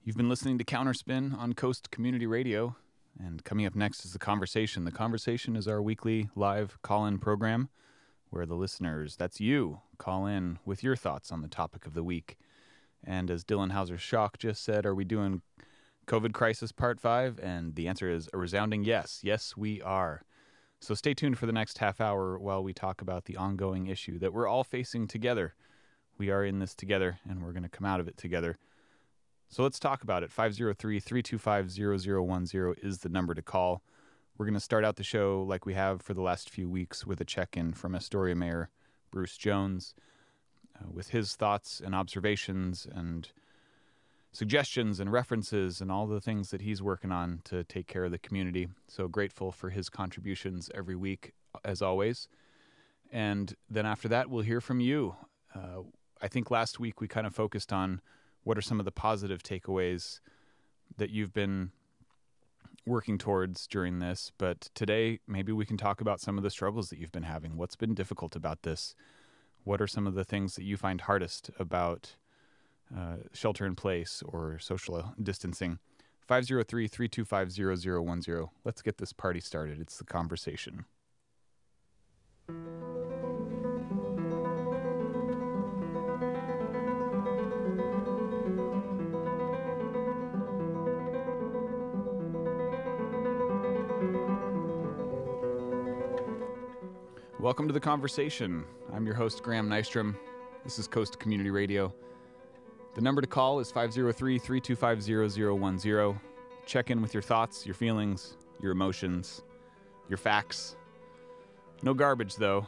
You've been listening to Counterspin on Coast Community Radio, and coming up next is The Conversation. The Conversation is our weekly live call-in program where the listeners, that's you, call in with your thoughts on the topic of the week. And as Dylan Hauser-Schock just said, are we doing COVID Crisis Part 5? And the answer is a resounding yes. Yes, we are. So stay tuned for the next half hour while we talk about the ongoing issue that we're all facing together. We are in this together, and we're going to come out of it together. So let's talk about it. 503-325-0010 is the number to call. We're going to start out the show like we have for the last few weeks with a check-in from Astoria Mayor Bruce Jones with his thoughts and observations and suggestions and references and all the things that he's working on to take care of the community. So grateful for his contributions every week, as always. And then after that, we'll hear from you. I think last week we kind of focused on what are some of the positive takeaways that you've been working towards during this? But today, maybe we can talk about some of the struggles that you've been having. What's been difficult about this? What are some of the things that you find hardest about shelter in place or social distancing? 503-325-0010. Let's get this party started. It's The Conversation. Welcome to The Conversation. I'm your host, Graham Nystrom. This is Coast Community Radio. The number to call is 503-325-0010. Check in with your thoughts, your feelings, your emotions, your facts. No garbage, though.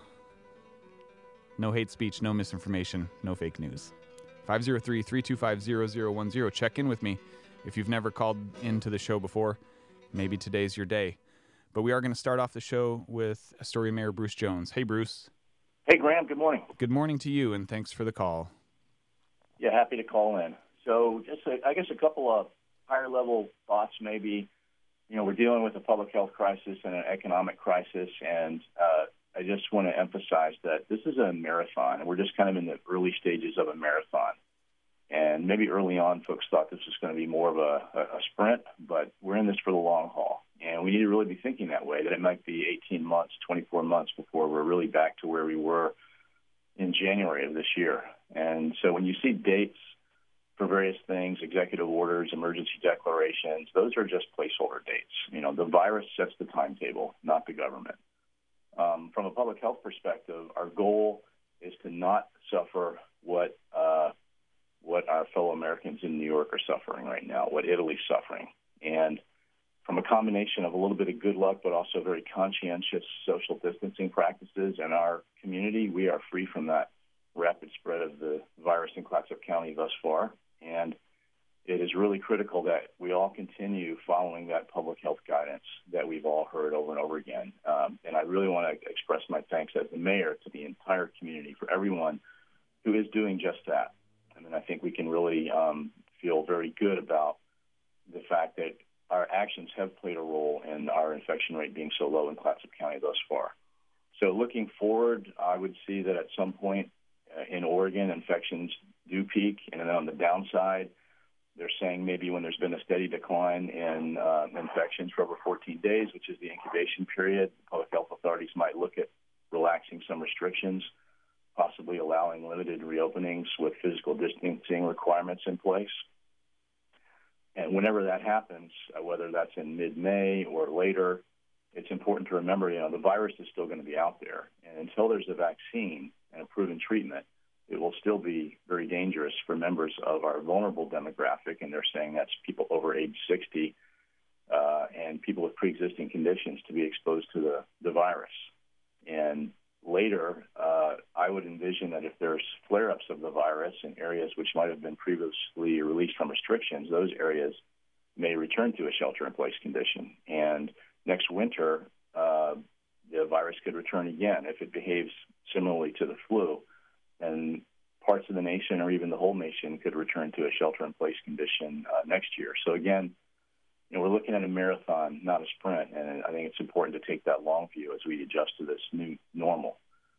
No hate speech, no misinformation, no fake news. 503-325-0010. Check in with me. If you've never called into the show before, maybe today's your day. But we are going to start off the show with Astoria Mayor Bruce Jones. Hey, Bruce. Hey, Graham. Good morning. Good morning to you, and thanks for the call. Yeah, happy to call in. So just, I guess, a couple of higher-level thoughts maybe. You know, we're dealing with a public health crisis and an economic crisis, and I just want to emphasize that this is a marathon, and we're just kind of in the early stages of a marathon. And maybe early on, folks thought this was going to be more of a sprint, but we're in this for the long haul. And we need to really be thinking that way, that it might be 18 months, 24 months before we're really back to where we were in January of this year. And so when you see dates for various things, executive orders, emergency declarations, those are just placeholder dates. You know, the virus sets the timetable, not the government. From a public health perspective, our goal is to not suffer what our fellow Americans in New York are suffering right now, what Italy's suffering. And from a combination of a little bit of good luck, but also very conscientious social distancing practices in our community, we are free from that rapid spread of the virus in Clatsop County thus far. And it is really critical that we all continue following that public health guidance that we've all heard over and over again. And I really want to express my thanks as the mayor to the entire community for everyone who is doing just that. I mean, I think we can really feel very good about the fact that our actions have played a role in our infection rate being so low in Clatsop County thus far. So looking forward, I would see that at some point in Oregon, infections do peak. And then on the downside, they're saying maybe when there's been a steady decline in infections for over 14 days, which is the incubation period, public health authorities might look at relaxing some restrictions, possibly allowing limited reopenings with physical distancing requirements in place. And whenever that happens, whether that's in mid-May or later, it's important to remember, you know, the virus is still going to be out there. And until there's a vaccine and a proven treatment, it will still be very dangerous for members of our vulnerable demographic, and they're saying that's people over age 60 and people with pre-existing conditions to be exposed to the virus. And later, I would envision that if there's flare-ups of the virus in areas which might have been previously released from restrictions, those areas may return to a shelter-in-place condition. And next winter, the virus could return again if it behaves similarly to the flu. And parts of the nation or even the whole nation could return to a shelter-in-place condition next year. So again, you know, we're looking at a marathon, not a sprint, and I think it's important to take that long view as we adjust to this new normal.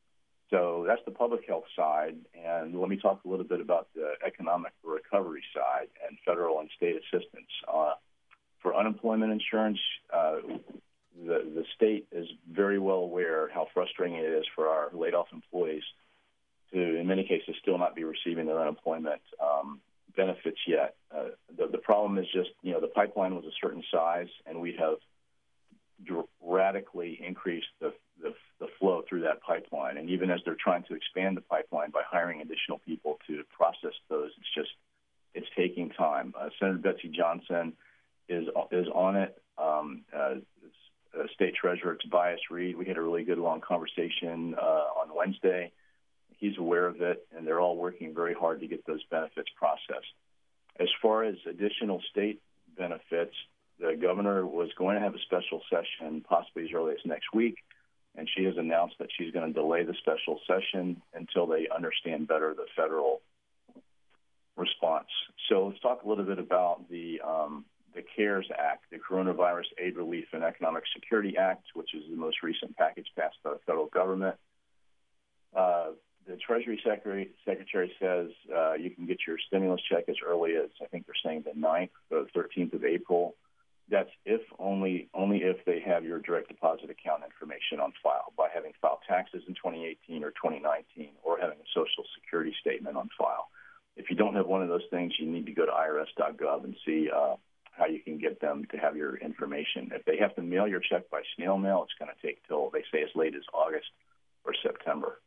So that's the public health side. And let me talk a little bit about the economic recovery side and federal and state assistance. For unemployment insurance, the state is very well aware how frustrating it is for our laid-off employees to, in many cases, still not be receiving their unemployment benefits yet. The problem is just, the pipeline was a certain size, and we have radically increased the flow through that pipeline. And even as they're trying to expand the pipeline by hiring additional people to process those, it's taking time. Senator Betsy Johnson is on it. State Treasurer Tobias Reed, we had a really good long conversation on Wednesday. He's aware of it, and they're all working very hard to get those benefits processed. As far as additional state benefits, the governor was going to have a special session possibly as early as next week, and she has announced that she's going to delay the special session until they understand better the federal response. So let's talk a little bit about the CARES Act, the Coronavirus Aid, Relief, and Economic Security Act, which is the most recent package passed by the federal government. The Treasury Secretary says you can get your stimulus check as early as, I think they're saying, the 9th or 13th of April. That's only if they have your direct deposit account information on file, by having filed taxes in 2018 or 2019, or having a Social Security statement on file. If you don't have one of those things, you need to go to irs.gov and see how you can get them to have your information. If they have to mail your check by snail mail, it's going to take till, they say, as late as August or September.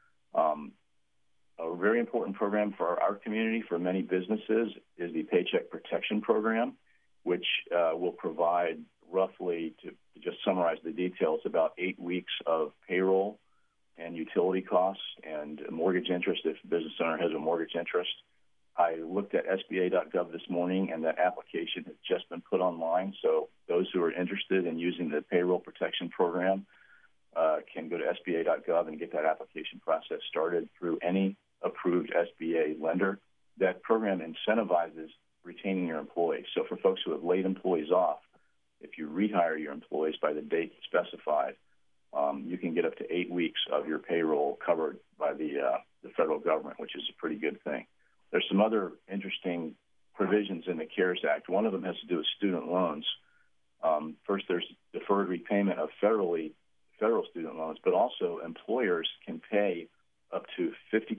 A very important program for our community, for many businesses, is the Paycheck Protection Program, which will provide roughly, to just summarize the details, about 8 weeks of payroll and utility costs and mortgage interest if a business owner has a mortgage interest. I looked at SBA.gov this morning, and that application has just been put online. So those who are interested in using the Payroll Protection Program can go to SBA.gov and get that application process started through any approved SBA lender. That program incentivizes retaining your employees. So for folks who have laid employees off, if you rehire your employees by the date specified, you can get up to 8 weeks of your payroll covered by the federal government, which is a pretty good thing. There's some other interesting provisions in the CARES Act. One of them has to do with student loans. First, there's deferred repayment of federal student loans, but also employers can pay up to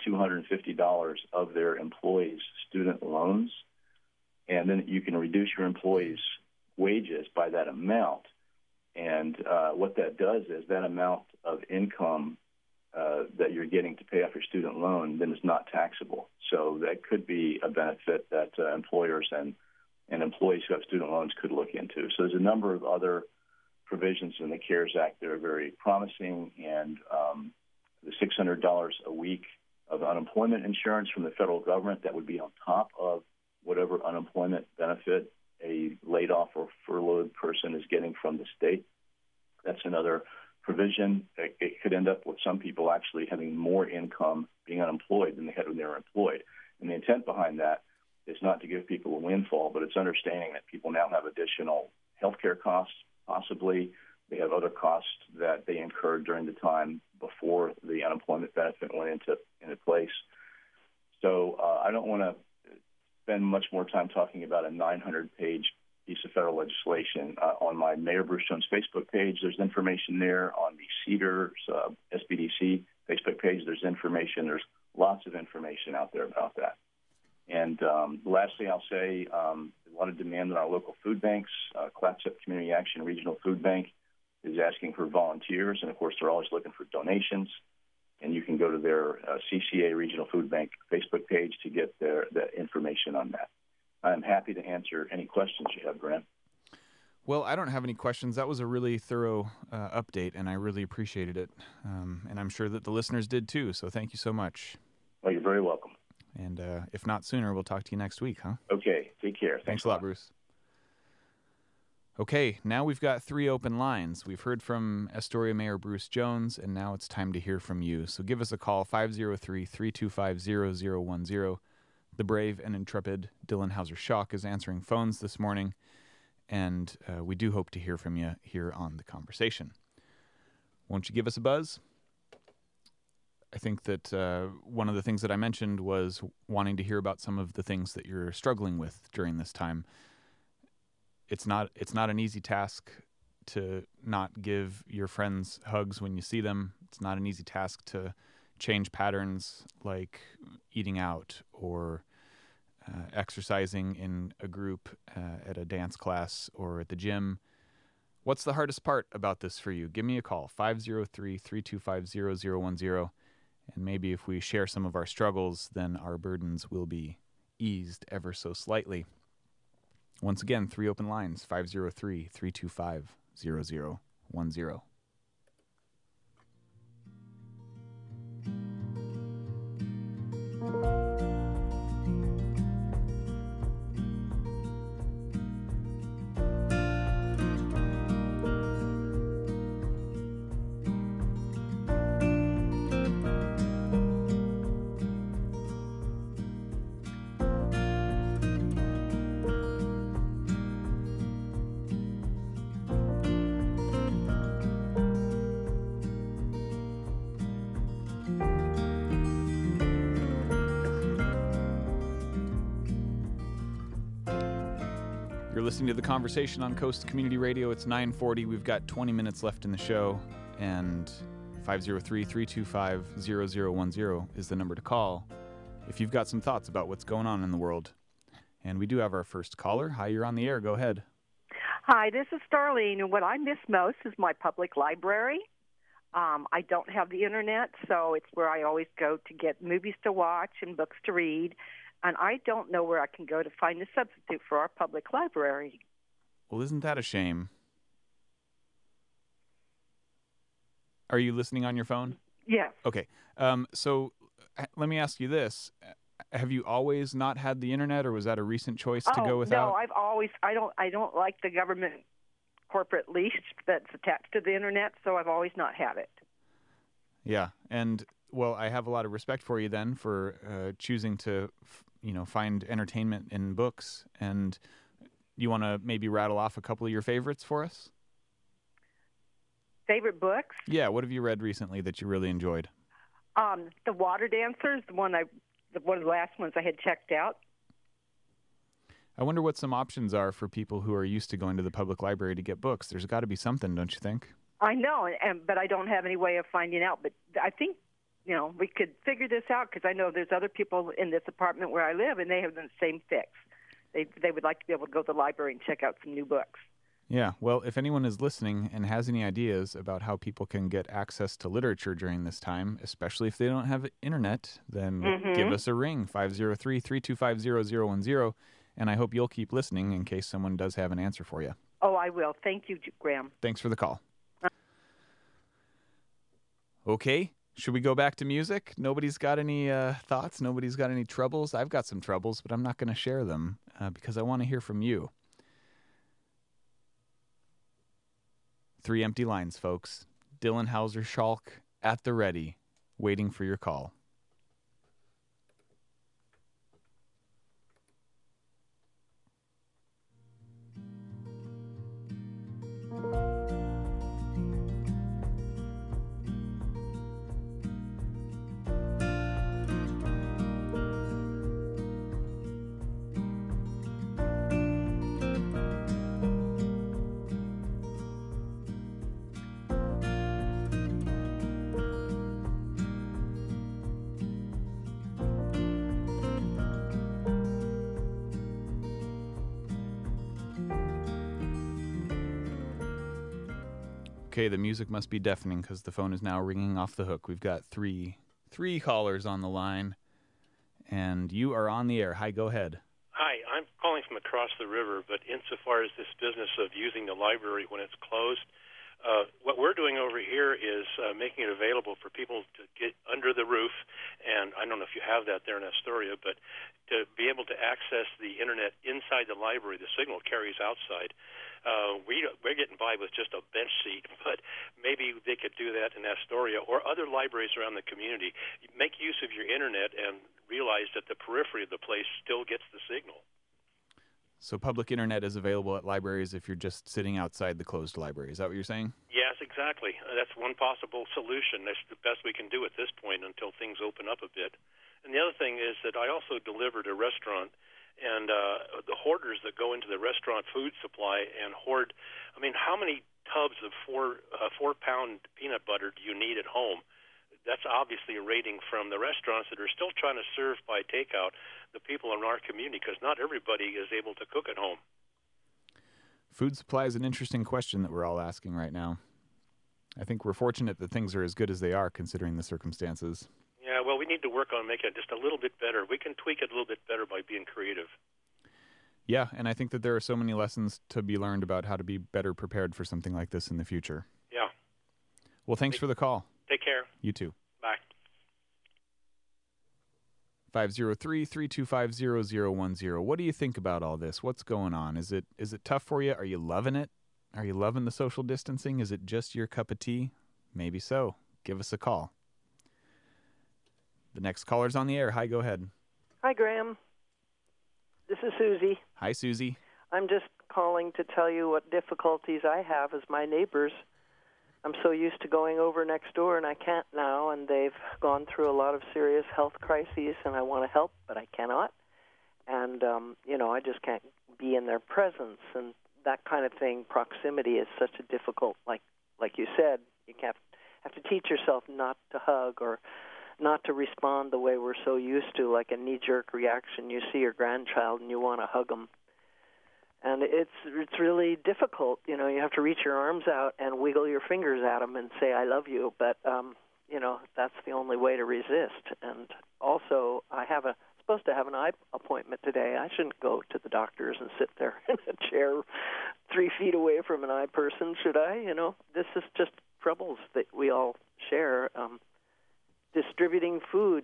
$5,250 of their employees' student loans, and then you can reduce your employees' wages by that amount. And what that does is that amount of income that you're getting to pay off your student loan then is not taxable. So that could be a benefit that employers and employees who have student loans could look into. So there's a number of other provisions in the CARES Act that are very promising, and the $600 a week of unemployment insurance from the federal government, that would be on top of whatever unemployment benefit a laid-off or furloughed person is getting from the state. That's another provision. It could end up with some people actually having more income being unemployed than they had when they were employed. And the intent behind that is not to give people a windfall, but it's understanding that people now have additional health care costs, possibly. They have other costs that they incurred during the time before the unemployment benefit went into place. So I don't want to spend much more time talking about a 900-page piece of federal legislation. On my Mayor Bruce Jones Facebook page, there's information there. On the CEDAR's SBDC Facebook page, there's information. There's lots of information out there about that. And lastly, I'll say a lot of demand on our local food banks. Clatsop Community Action Regional Food Bank is asking for volunteers, and of course they're always looking for donations. And you can go to their CCA Regional Food Bank Facebook page to get the information on that. I'm happy to answer any questions you have, Grant. Well, I don't have any questions. That was a really thorough update, and I really appreciated it. And I'm sure that the listeners did too, so thank you so much. Well, you're very welcome. And if not sooner, we'll talk to you next week, huh? Okay, take care. Thanks a lot, Bruce. Okay, now we've got 3 open lines. We've heard from Astoria Mayor Bruce Jones, and now it's time to hear from you. So give us a call, 503-325-0010. The brave and intrepid Dylan Hauser-Schock is answering phones this morning, and we do hope to hear from you here on The Conversation. Won't you give us a buzz? I think that one of the things that I mentioned was wanting to hear about some of the things that you're struggling with during this time. It's not an easy task to not give your friends hugs when you see them. It's not an easy task to change patterns like eating out or exercising in a group at a dance class or at the gym. What's the hardest part about this for you? Give me a call, 503-325-0010, and maybe if we share some of our struggles, then our burdens will be eased ever so slightly. Once again, 3 open lines, 503-325-0010. You're listening to The Conversation on Coast Community Radio. It's 9:40. We've got 20 minutes left in the show, and 503-325-0010 is the number to call if you've got some thoughts about what's going on in the world. And we do have our first caller. Hi, you're on the air. Go ahead. Hi, this is Starlene, and what I miss most is my public library. I don't have the internet, so it's where I always go to get movies to watch and books to read. And I don't know where I can go to find a substitute for our public library. Well, isn't that a shame? Are you listening on your phone? Yes. Okay. So let me ask you this. Have you always not had the internet, or was that a recent choice to go without? No, I don't like the government corporate leash that's attached to the internet, so I've always not had it. Yeah. And, well, I have a lot of respect for you then for choosing to find entertainment in books. And you want to maybe rattle off a couple of your favorites for us? Favorite books? Yeah, what have you read recently that you really enjoyed? The Water Dancers, one of the last ones I had checked out. I wonder what some options are for people who are used to going to the public library to get books. There's got to be something, don't you think? I know, but I don't have any way of finding out. But I think we could figure this out, because I know there's other people in this apartment where I live, and they have the same fix. They would like to be able to go to the library and check out some new books. Yeah, well, if anyone is listening and has any ideas about how people can get access to literature during this time, especially if they don't have internet, then give us a ring, 503-325-0010, and I hope you'll keep listening in case someone does have an answer for you. Oh, I will. Thank you, Graham. Thanks for the call. Okay. Should we go back to music? Nobody's got any thoughts? Nobody's got any troubles? I've got some troubles, but I'm not going to share them because I want to hear from you. 3 empty lines, folks. Dylan Hauser-Schalk at the ready, waiting for your call. Okay, the music must be deafening because the phone is now ringing off the hook. We've got three callers on the line, and you are on the air. Hi, go ahead. Hi, I'm calling from across the river, but insofar as this business of using the library when it's closed, what we're doing over here is making it available for people to get under the roof, and I don't know if you have that there in Astoria, but to be able to access the internet inside the library. The signal carries outside. We're getting by with just a bench seat, but maybe they could do that in Astoria or other libraries around the community. Make use of your internet and realize that the periphery of the place still gets the signal. So public internet is available at libraries if you're just sitting outside the closed library. Is that what you're saying? Yes, Yes, exactly. That's one possible solution. That's the best we can do at this point until things open up a bit. And the other thing is that I also delivered a restaurant, and the hoarders that go into the restaurant food supply and hoard, I mean, how many tubs of 4-pound peanut butter do you need at home? That's obviously a rating from the restaurants that are still trying to serve by takeout the people in our community, because not everybody is able to cook at home. Food supply is an interesting question that we're all asking right now. I think we're fortunate that things are as good as they are considering the circumstances. Yeah, well, we need to work on making it just a little bit better. We can tweak it a little bit better by being creative. Yeah, and I think that there are so many lessons to be learned about how to be better prepared for something like this in the future. Yeah. Well, thanks for the call. Take care. You too. Bye. 503-325-0010. What do you think about all this? What's going on? Is it tough for you? Are you loving it? Are you loving the social distancing? Is it just your cup of tea? Maybe so. Give us a call. The next caller's on the air. Hi, go ahead. Hi, Graham. This is Susie. Hi, Susie. I'm just calling to tell you what difficulties I have as my neighbors. I'm so used to going over next door, and I can't now, and they've gone through a lot of serious health crises, and I want to help, but I cannot. And, I just can't be in their presence, and that kind of thing. Proximity is such a difficult, like you said, you have to teach yourself not to hug or not to respond the way we're so used to, like a knee-jerk reaction. You see your grandchild and you want to hug them. And it's really difficult. You have to reach your arms out and wiggle your fingers at them and say, I love you. But, that's the only way to resist. And also, supposed to have an eye appointment today. I shouldn't go to the doctors and sit there in a chair 3 feet away from an eye person, should I? This is just troubles that we all share. Distributing food,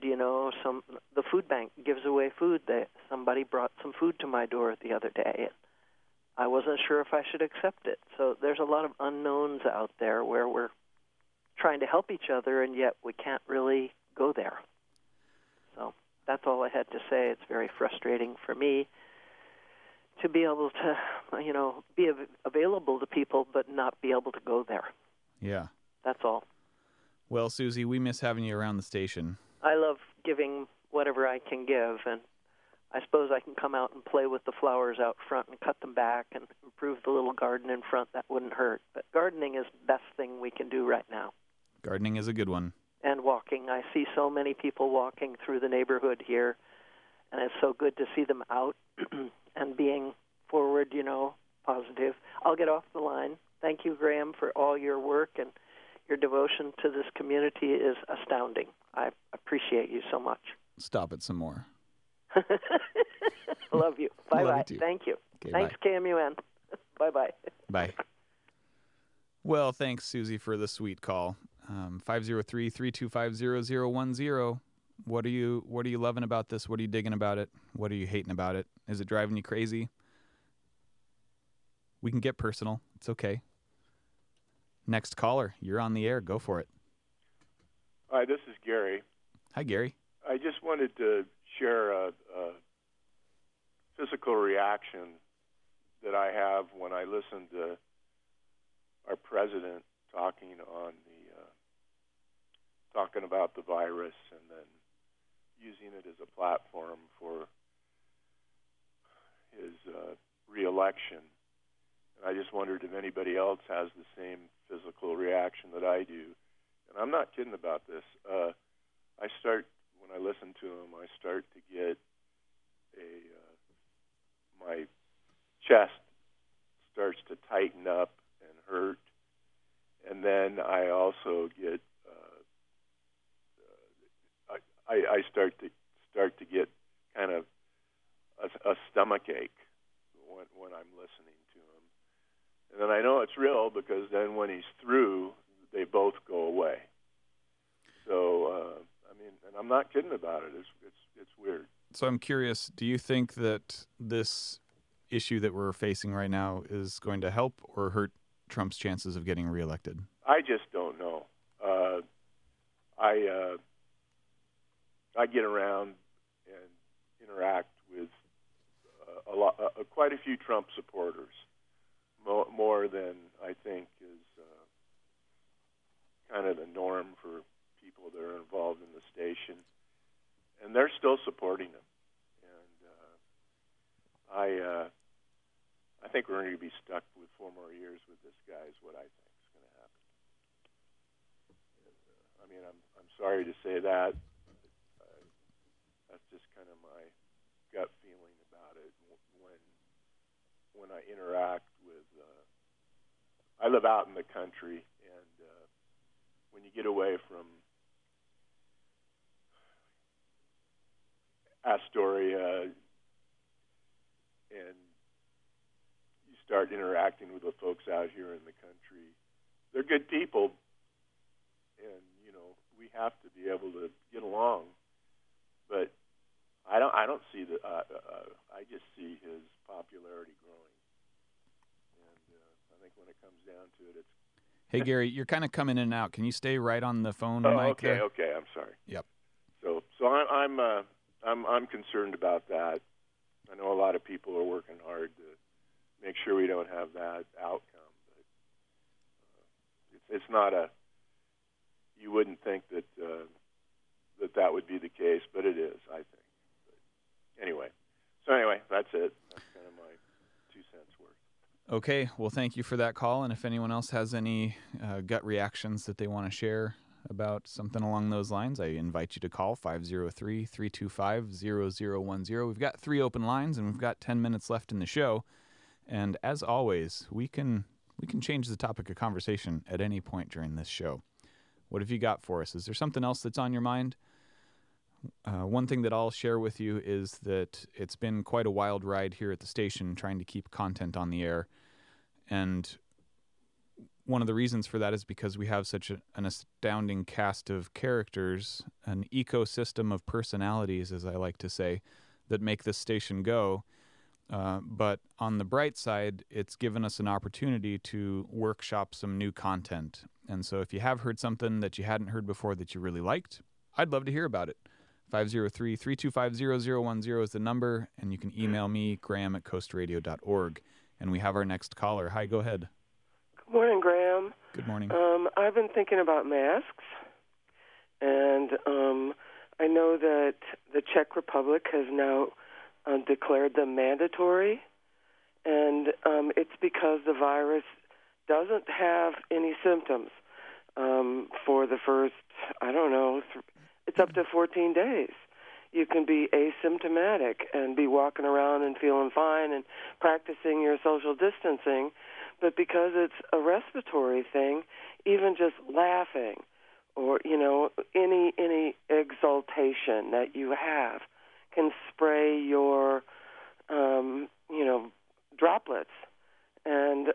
the food bank gives away food. Somebody brought some food to my door the other day. I wasn't sure if I should accept it. So there's a lot of unknowns out there where we're trying to help each other, and yet we can't really go there. So that's all I had to say. It's very frustrating for me to be able to, be available to people but not be able to go there. Yeah. That's all. Well, Susie, we miss having you around the station. I love giving whatever I can give, and I suppose I can come out and play with the flowers out front and cut them back and improve the little garden in front. That wouldn't hurt. But gardening is the best thing we can do right now. Gardening is a good one. And walking. I see so many people walking through the neighborhood here, and it's so good to see them out and being forward, positive. I'll get off the line. Thank you, Graham, for all your work, and your devotion to this community is astounding. I appreciate you so much. Stop it some more. Love you. Bye-bye. Love you too. Thank you. Okay, thanks, bye. KMUN. Bye-bye. Bye. Well, thanks, Susie, for the sweet call. 503-325-0010. What are you loving about this? What are you digging about it? What are you hating about it? Is it driving you crazy? We can get personal. It's okay. Next caller, you're on the air. Go for it. Hi, this is Gary. Hi, Gary. I just wanted to share a physical reaction that I have when I listen to our president talking about the virus and then using it as a platform for his reelection. And I just wondered if anybody else has the same physical reaction that I do. And I'm not kidding about this. When I listen to him, I start to get my chest starts to tighten up and hurt. And then I also get, I start to get kind of a stomach ache when I'm listening to him. And then I know it's real because then when he's through, they both go away. So, and I'm not kidding about it. It's weird. So I'm curious, do you think that this issue that we're facing right now is going to help or hurt Trump's chances of getting reelected? I just don't know. I get around and interact with quite a few Trump supporters, more than I think is kind of the norm for people that are involved in the station, and they're still supporting him. And I think we're going to be stuck with 4 more years with this guy. Is what I think is going to happen. And, I mean, I'm sorry to say that. That's just kind of my gut feeling about it. When I interact with, I live out in the country, and when you get away from Astoria and you start interacting with the folks out here in the country, they're good people, and we have to be able to get along. But I don't see the. I just see his popularity growing, and I think when it comes down to it, it's. Hey Gary, you're kind of coming in and out. Can you stay right on the phone Oh, mic okay, there? okay. I'm sorry. Yep. So I'm concerned about that. I know a lot of people are working hard to make sure we don't have that outcome, but it's not a. You wouldn't think that that would be the case, but it is, I think. But anyway, that's it. That's kind of my 2 cents worth. Okay, well, thank you for that call. And if anyone else has any gut reactions that they want to share about something along those lines, I invite you to call 503-325-0010. We've got 3 open lines, and we've got 10 minutes left in the show. And as always, we can change the topic of conversation at any point during this show. What have you got for us? Is there something else that's on your mind? One thing that I'll share with you is that it's been quite a wild ride here at the station trying to keep content on the air. And one of the reasons for that is because we have such an astounding cast of characters, an ecosystem of personalities, as I like to say, that make this station go. But on the bright side, it's given us an opportunity to workshop some new content. And so if you have heard something that you hadn't heard before that you really liked, I'd love to hear about it. 503-325-0010 is the number, and you can email me, graham@coastradio.org. And we have our next caller. Hi, go ahead. Good morning, Graham. Good morning. I've been thinking about masks, and I know that the Czech Republic has now declared them mandatory, and it's because the virus doesn't have any symptoms for the first, it's up to 14 days. You can be asymptomatic and be walking around and feeling fine and practicing your social distancing, but because it's a respiratory thing, even just laughing or, any exaltation that you have can spray your, droplets. And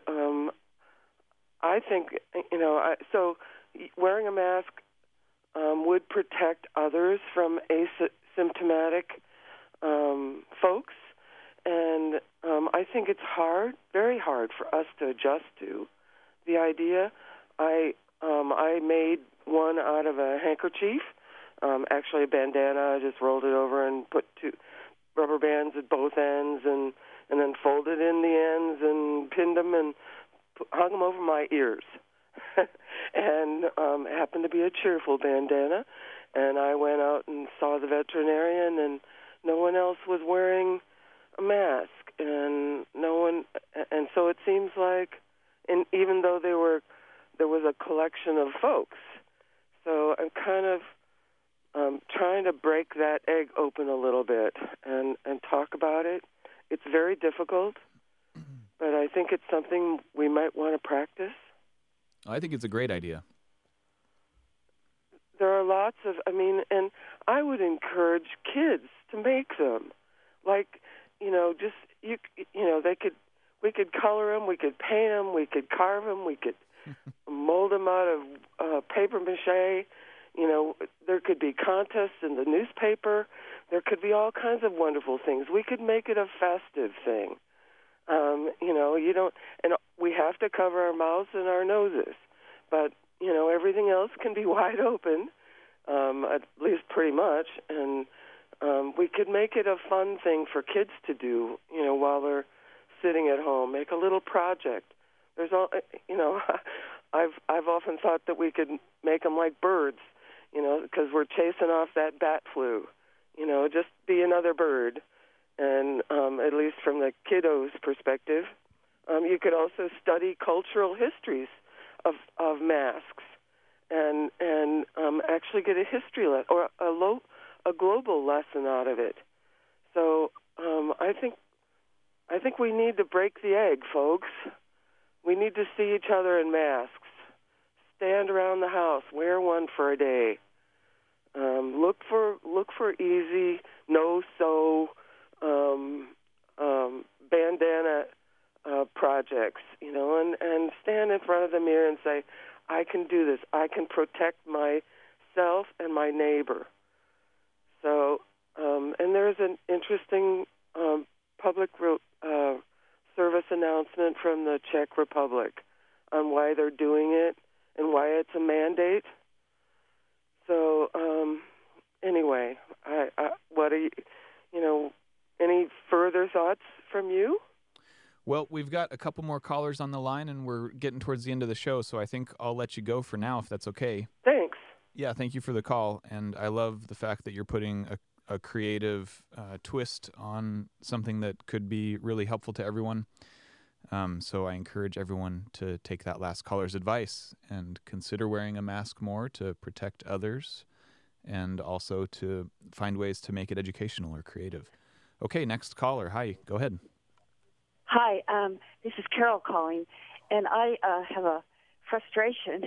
I think, so wearing a mask would protect others from asymptomatic folks. And I think it's hard, very hard for us to adjust to the idea. I made one out of a handkerchief, actually a bandana. I just rolled it over and put 2 rubber bands at both ends and then folded in the ends and pinned them and hung them over my ears. And it happened to be a cheerful bandana. And I went out and saw the veterinarian, and no one else was wearing a mask, and so it seems like, and even though there was a collection of folks, so I'm kind of trying to break that egg open a little bit and talk about it. It's very difficult, but I think it's something we might want to practice. I think it's a great idea. There are lots of, and I would encourage kids to make them. Like, we could color them, we could paint them, we could carve them, we could mold them out of paper mache. There could be contests in the newspaper. There could be all kinds of wonderful things. We could make it a festive thing. And we have to cover our mouths and our noses, but everything else can be wide open, at least pretty much, and we could make it a fun thing for kids to do, while they're sitting at home. Make a little project. There's all, I've often thought that we could make them like birds, because we're chasing off that bat flu. Just be another bird. And at least from the kiddos' perspective, you could also study cultural histories of masks and actually get a history or a global lesson out of it. So I think we need to break the egg, folks. We need to see each other in masks. Stand around the house. Wear one for a day. Look for easy, no-sew bandana projects, and stand in front of the mirror and say, I can do this. I can protect myself and my neighbor. So, and there's an interesting public service announcement from the Czech Republic on why they're doing it and why it's a mandate. So, anyway, what are you, any further thoughts from you? Well, we've got a couple more callers on the line, and we're getting towards the end of the show, so I think I'll let you go for now, if that's okay. Thanks. Yeah, thank you for the call, and I love the fact that you're putting a creative twist on something that could be really helpful to everyone. So I encourage everyone to take that last caller's advice and consider wearing a mask more to protect others and also to find ways to make it educational or creative. Okay, next caller. Hi, go ahead. Hi, this is Carol calling, and I have a frustration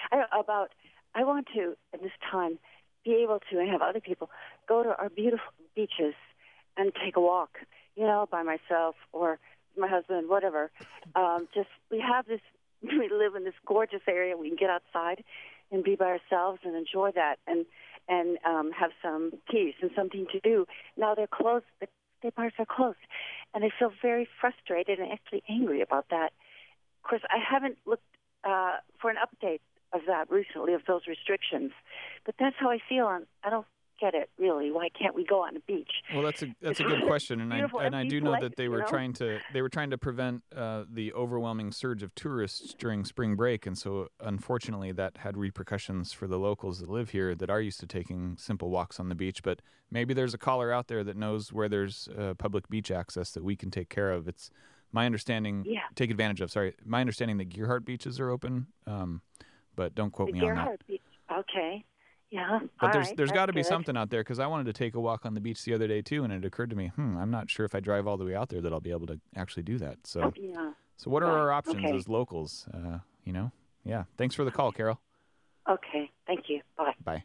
I want to, at this time, be able to, and have other people, go to our beautiful beaches and take a walk, by myself or my husband, whatever. We live in this gorgeous area. We can get outside and be by ourselves and enjoy that and have some peace and something to do. Now they're closed. The state parks are closed. And I feel very frustrated and actually angry about that. Of course, I haven't looked for an update of that recently, of those restrictions. But that's how I feel, and I don't get it, really. Why can't we go on the beach? Well, that's a good question, and I do know that they were trying to prevent the overwhelming surge of tourists during spring break, and so unfortunately that had repercussions for the locals that live here that are used to taking simple walks on the beach. But maybe there's a caller out there that knows where there's public beach access that we can take care of. It's my understanding. Yeah. Take advantage of. Sorry, my understanding the Gearhart beaches are open, but don't quote me on that. Gearhart Beach. Okay. Yeah. But there's got to be something out there, because I wanted to take a walk on the beach the other day too, and it occurred to me, I'm not sure if I drive all the way out there that I'll be able to actually do that. So, So what are our options as locals? Yeah. Thanks for the call, Carol. Okay. Thank you. Bye. Bye.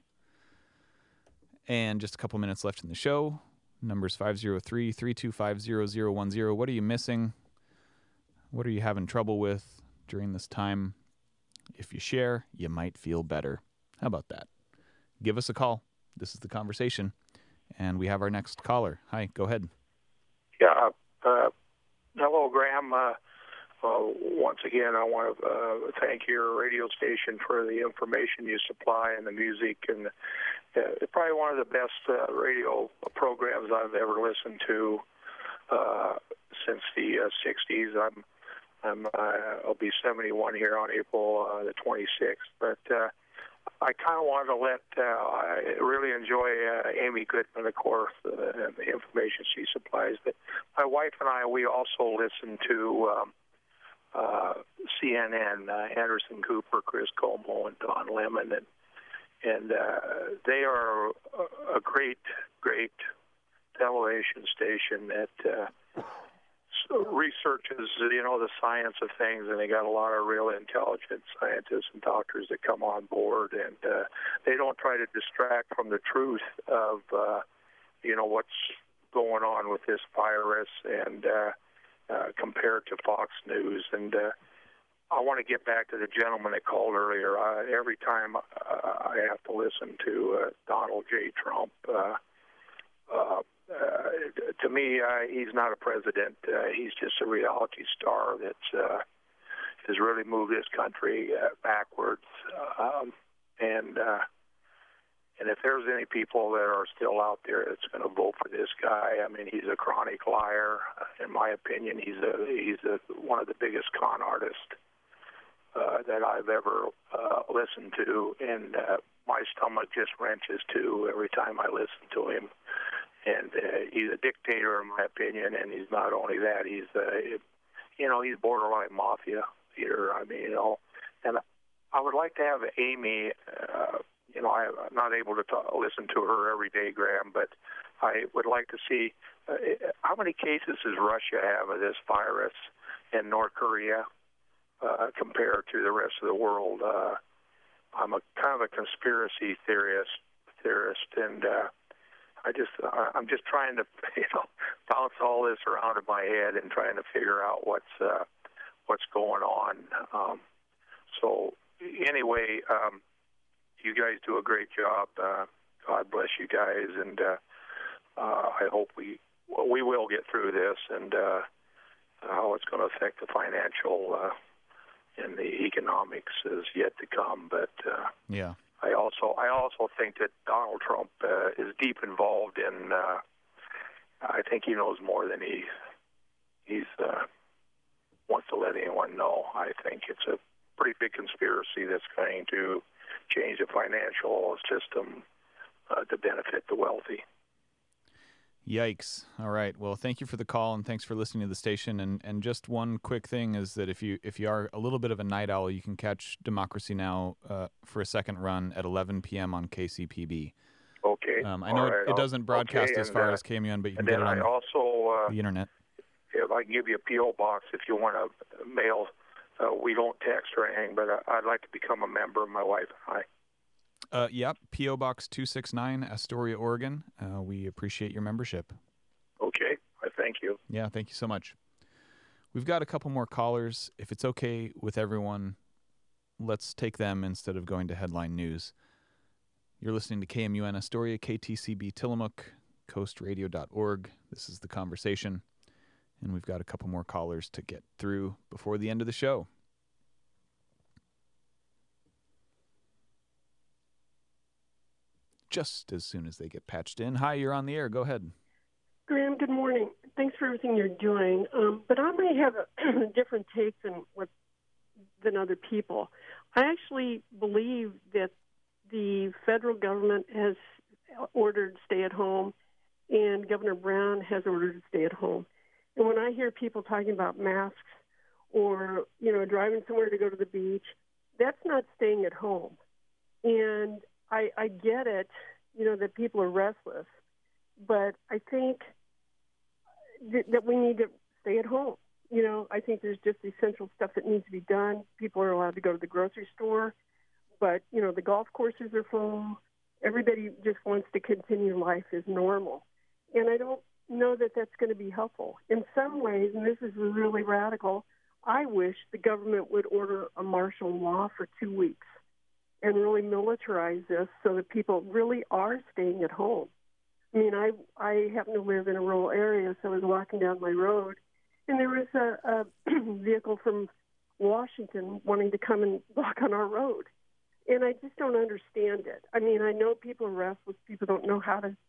And just a couple minutes left in the show. Number's 503-325-0010. What are you missing? What are you having trouble with during this time? If you share, you might feel better. How about that? Give us a call. This is The Conversation. And we have our next caller. Hi, go ahead. Yeah. Hello, Graham. Once again, I want to thank your radio station for the information you supply and the music. And it's probably one of the best radio programs I've ever listened to since the 60s. I'll be 71 here on April the 26th. But I kind of wanted to I really enjoy Amy Goodman, of course, and the information she supplies. But my wife and I, we also listen to CNN, Anderson Cooper, Chris Como, and Don Lemon. And they are a great television station that researches, the science of things, and they got a lot of real intelligent scientists and doctors that come on board, and they don't try to distract from the truth of, what's going on with this virus, and compared to Fox News. And I want to get back to the gentleman that called earlier. Every time I have to listen to Donald J. Trump, to me, he's not a president. He's just a reality star that's has really moved this country backwards. And if there's any people that are still out there that's going to vote for this guy, I mean, he's a chronic liar. In my opinion, he's one of the biggest con artists that I've ever listened to, and my stomach just wrenches too every time I listen to him. And he's a dictator, in my opinion, and he's not only that, he's he's borderline mafia leader. I mean, and I would like to have Amy. I'm not able to listen to her every day, Graham, but I would like to see how many cases does Russia have of this virus in North Korea compared to the rest of the world. I'm a kind of a conspiracy theorist, and I'm just trying to bounce all this around in my head and trying to figure out what's going on. So anyway, you guys do a great job. God bless you guys, and I hope we will get through this, and how it's going to affect the financial and the economics is yet to come. But yeah, I also think that Donald Trump is deep involved in. I think he knows more than he's wants to let anyone know. I think it's a pretty big conspiracy that's going to change the financial system to benefit the wealthy. Yikes. All right. Well, thank you for the call, and thanks for listening to the station. And just one quick thing is that if you are a little bit of a night owl, you can catch Democracy Now! For a second run at 11 p.m. on KCPB. Okay. I know it doesn't broadcast as far as KMUN, but you can get it on the internet. If I can give you a P.O. box if you want to mail, we don't text or anything, but I'd like to become a member, my wife and I. Yep, P.O. Box 269, Astoria, Oregon. We appreciate your membership. Okay, I thank you. Yeah, thank you so much. We've got a couple more callers. If it's okay with everyone, let's take them instead of going to headline news. You're listening to KMUN Astoria, KTCB Tillamook, coastradio.org. This is The Conversation, and we've got a couple more callers to get through before the end of the show. Just as soon as they get patched in. Hi, you're on the air. Go ahead. Graham, good morning. Thanks for everything you're doing. But I may have a different take than other people. I actually believe that the federal government has ordered stay at home, and Governor Brown has ordered stay at home. And when I hear people talking about masks or, driving somewhere to go to the beach, that's not staying at home. And I get it, that people are restless, but I think that we need to stay at home. I think there's just essential stuff that needs to be done. People are allowed to go to the grocery store, but, the golf courses are full. Everybody just wants to continue life as normal. And I don't know that that's going to be helpful. In some ways, and this is really radical, I wish the government would order a martial law for 2 weeks and really militarize this so that people really are staying at home. I mean, I happen to live in a rural area, so I was walking down my road, and there was a vehicle from Washington wanting to come and walk on our road. And I just don't understand it. I mean, I know people are restless. People don't know how to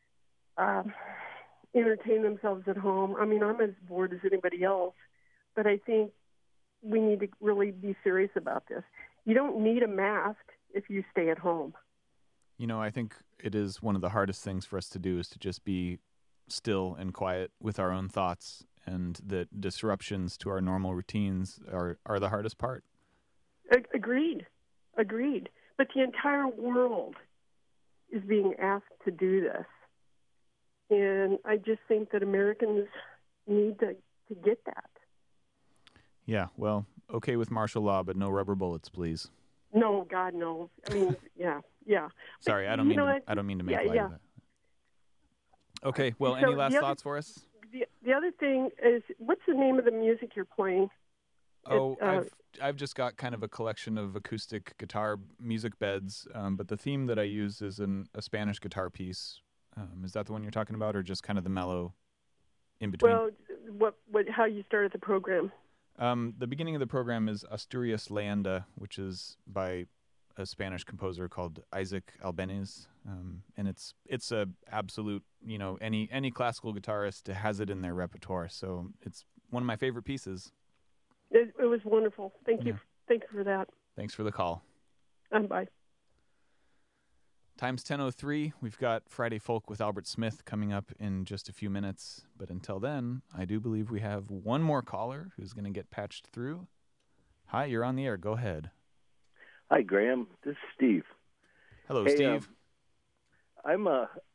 entertain themselves at home. I mean, I'm as bored as anybody else, but I think we need to really be serious about this. You don't need a mask if you stay at home. I think it is one of the hardest things for us to do is to just be still and quiet with our own thoughts, and that disruptions to our normal routines are the hardest part. Agreed. But the entire world is being asked to do this. And I just think that Americans need to get that. Yeah, well, okay with martial law, but no rubber bullets, please. No, God, no. I mean, yeah. Sorry, I don't mean to make light of that. Okay, well, any last thoughts for us? The other thing is, what's the name of the music you're playing? I've just got kind of a collection of acoustic guitar music beds, but the theme that I use is a Spanish guitar piece. Is that the one you're talking about, or just kind of the mellow in between? Well, how you started the program? The beginning of the program is Asturias Leyenda, which is by a Spanish composer called Isaac Albeniz, and it's a absolute, any classical guitarist has it in their repertoire, so it's one of my favorite pieces. It was wonderful. Thank you Thank you for that. Thanks for the call. Bye. Time's 10:03. We've got Friday Folk with Albert Smith coming up in just a few minutes. But until then, I do believe we have one more caller who's going to get patched through. Hi, you're on the air. Go ahead. Hi, Graham. This is Steve. Hello, hey, Steve. I'm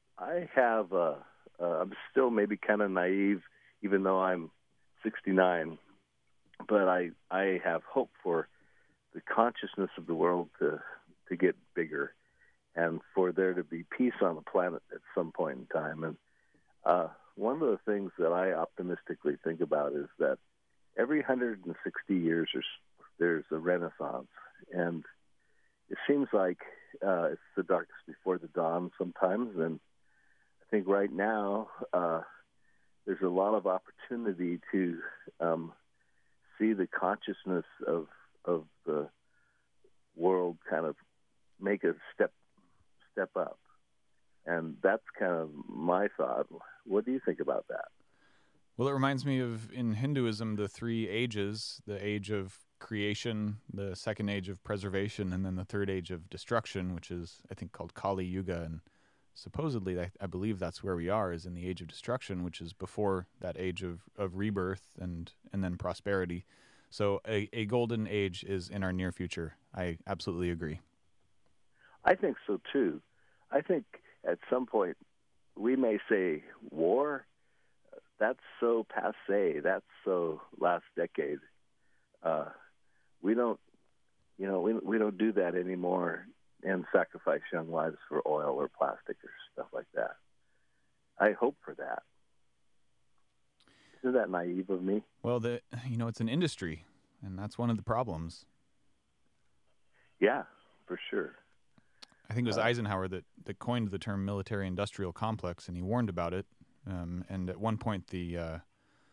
still maybe kind of naive, even though I'm 69. But I have hope for the consciousness of the world to get bigger, and for there to be peace on the planet at some point in time. And one of the things that I optimistically think about is that every 160 years there's a renaissance. And it seems like it's the darkest before the dawn sometimes. And I think right now there's a lot of opportunity to see the consciousness of the world kind of make a step up. And that's kind of my thought. What do you think about that? Well, it reminds me of, in Hinduism, the three ages: the age of creation, the second age of preservation, and then the third age of destruction, which is, I think, called Kali Yuga. And supposedly, I believe that's where we are, is in the age of destruction, which is before that age of rebirth and then prosperity. So a golden age is in our near future. I absolutely agree. I think so, too. I think at some point we may say war. That's so passé. That's so last decade. We don't do that anymore and sacrifice young lives for oil or plastic or stuff like that. I hope for that. Isn't that naive of me? Well, it's an industry, and that's one of the problems. Yeah, for sure. I think it was Eisenhower that coined the term military-industrial complex, and he warned about it. And at one point, the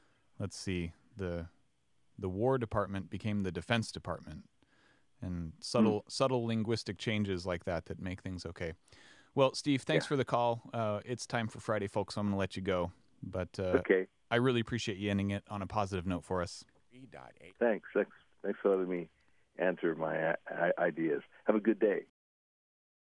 War Department became the Defense Department, and subtle linguistic changes like that make things okay. Well, Steve, thanks for the call. It's time for Friday, folks, so I'm going to let you go. But okay. I really appreciate you ending it on a positive note for us. Thanks for letting me answer my ideas. Have a good day.